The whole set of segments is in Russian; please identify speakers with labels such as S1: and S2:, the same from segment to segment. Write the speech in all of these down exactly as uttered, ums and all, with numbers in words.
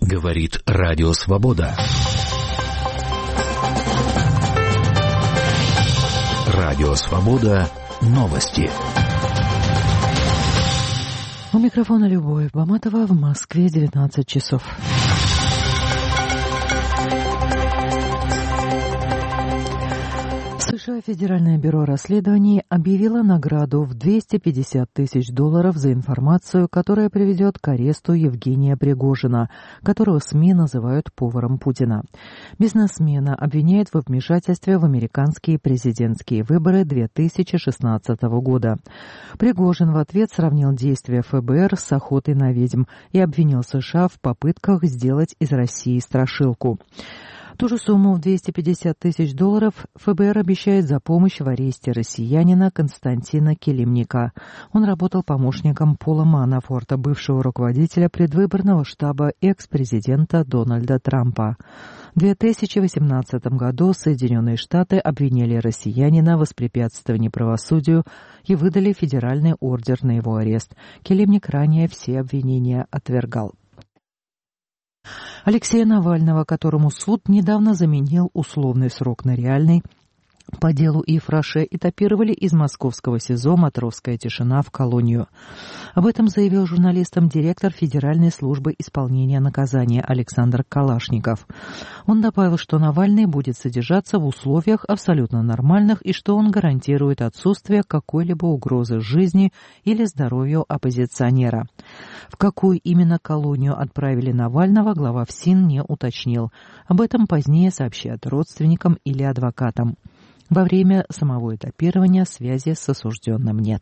S1: Говорит Радио Свобода. Радио Свобода. Новости.
S2: У микрофона Любовь Баматова, в Москве девятнадцать часов. США Федеральное бюро расследований объявило награду в двести пятьдесят тысяч долларов за информацию, которая приведет к аресту Евгения Пригожина, которого СМИ называют поваром Путина. Бизнесмена обвиняют во вмешательстве в американские президентские выборы две тысячи шестнадцатого года. Пригожин в ответ сравнил действия ФБР с охотой на ведьм и обвинил США в попытках сделать из России страшилку. Ту же сумму в двести пятьдесят тысяч долларов ФБР обещает за помощь в аресте россиянина Константина Келимника. Он работал помощником Пола Манафорта, бывшего руководителя предвыборного штаба экс-президента Дональда Трампа. В две тысячи восемнадцатом году Соединенные Штаты обвинили россиянина в воспрепятствовании правосудию и выдали федеральный ордер на его арест. Келимник ранее все обвинения отвергал. Алексея Навального, которому суд недавно заменил условный срок на реальный, по делу Ифраше этапировали из московского СИЗО «Матровская тишина» в колонию. Об этом заявил журналистам директор Федеральной службы исполнения наказания Александр Калашников. Он добавил, что Навальный будет содержаться в условиях абсолютно нормальных и что он гарантирует отсутствие какой-либо угрозы жизни или здоровью оппозиционера. В какую именно колонию отправили Навального, глава ФСИН не уточнил. Об этом позднее сообщат родственникам или адвокатам. Во время самого этапирования связи с осужденным нет.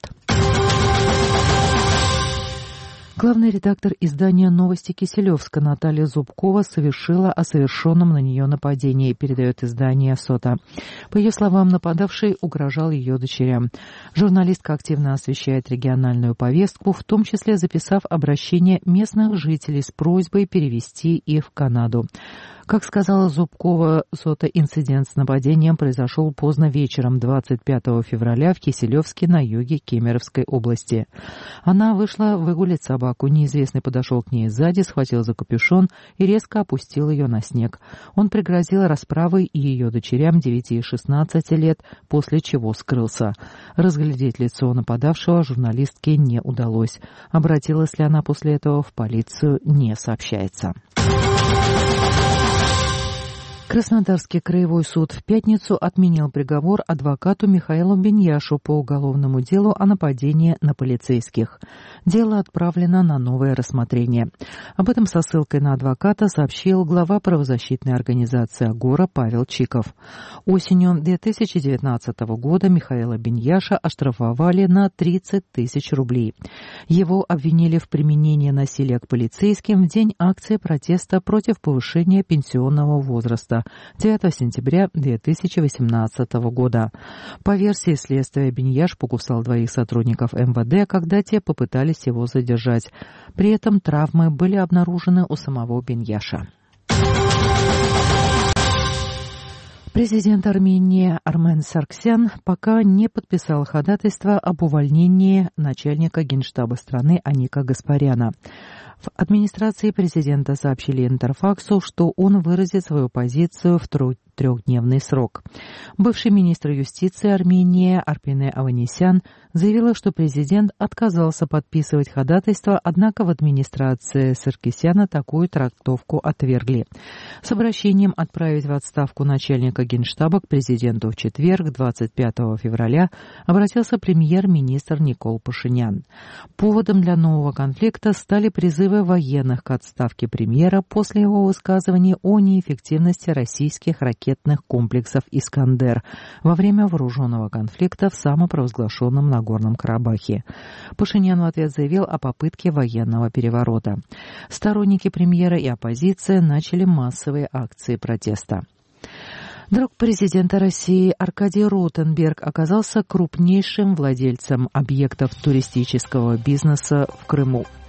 S2: Главный редактор издания «Новости Киселевска» Наталья Зубкова совершила о совершенном на нее нападении, передает издание «Сота». По ее словам, нападавший угрожал ее дочерям. Журналистка активно освещает региональную повестку, в том числе записав обращение местных жителей с просьбой перевести их в Канаду. Как сказала Зубкова, «Сота», инцидент с нападением произошел поздно вечером двадцать пятого февраля в Киселевске на юге Кемеровской области. Она вышла выгулять собаку. Неизвестный подошел к ней сзади, схватил за капюшон и резко опустил ее на снег. Он пригрозил расправой и ее дочерям девяти и шестнадцати лет, после чего скрылся. Разглядеть лицо нападавшего журналистке не удалось. Обратилась ли она после этого в полицию, не сообщается. Краснодарский краевой суд в пятницу отменил приговор адвокату Михаилу Беньяшу по уголовному делу о нападении на полицейских. Дело отправлено на новое рассмотрение. Об этом со ссылкой на адвоката сообщил глава правозащитной организации «Агора» Павел Чиков. Осенью две тысячи девятнадцатого года Михаила Беньяша оштрафовали на тридцать тысяч рублей. Его обвинили в применении насилия к полицейским в день акции протеста против повышения пенсионного возраста девятого сентября две тысячи восемнадцатого года. По версии следствия, Беньяш покусал двоих сотрудников эм вэ дэ, когда те попытались его задержать. При этом травмы были обнаружены у самого Беньяша. Президент Армении Армен Сарксян пока не подписал ходатайство об увольнении начальника генштаба страны Аника Гаспаряна. В администрации президента сообщили Интерфаксу, что он выразит свою позицию в трехдневный срок. Бывший министр юстиции Армении Арпине Аванесян заявила, что президент отказался подписывать ходатайство, однако в администрации Саркисяна такую трактовку отвергли. С обращением отправить в отставку начальника генштаба к президенту в четверг, двадцать пятого февраля, обратился премьер-министр Никол Пашинян. Поводом для нового конфликта стали призывы военных к отставке премьера после его высказываний о неэффективности российских ракетных комплексов «Искандер» во время вооруженного конфликта в самопровозглашенном Нагорном Карабахе. Пашинян в ответ заявил о попытке военного переворота. Сторонники премьера и оппозиция начали массовые акции протеста. Друг президента России Аркадий Ротенберг оказался крупнейшим владельцем объектов туристического бизнеса в Крыму.